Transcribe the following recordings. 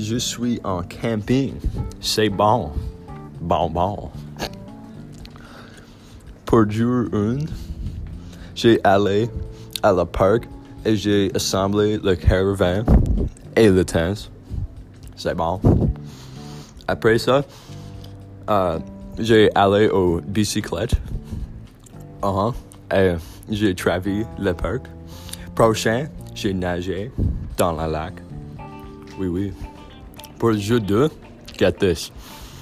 je suis en camping. C'est bon. Bon. Pour jour 1, j'ai allé à la parc et j'ai assemblé le caravan et le tent. C'est bon. Après ça, j'ai allé aux bicyclettes. Et j'ai traversé le parc. Prochain, j'ai nagé dans la lac. Oui. Pour le jeu 2, get this.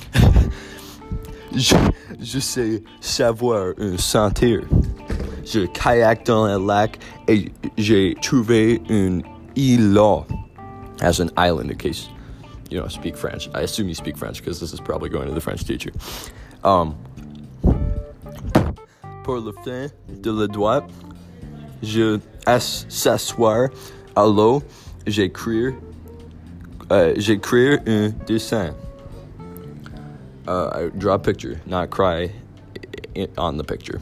je sais savoir sentir. Je kayak dans le lac et j'ai trouvé une île là. As an island, in case you don't speak French. I assume you speak French because this is probably going to the French teacher. Pour le fin de la droite, je s'asseoir à l'eau, j'écrire un dessin. I draw a picture, not cry on the picture.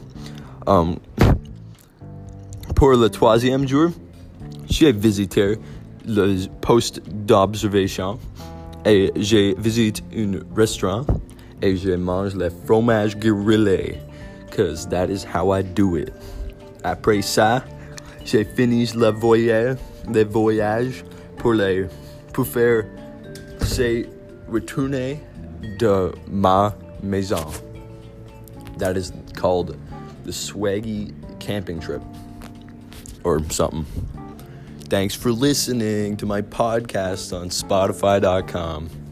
Pour le troisième jour, j'ai visité le poste d'observation et j'ai visité un restaurant et je mange le fromage grillé because that is how I do it. Après ça, j'ai fini le voyage pour faire c'est retourner de ma maison. That is called the Swaggy camping trip or something. Thanks for listening to my podcast on Spotify.com.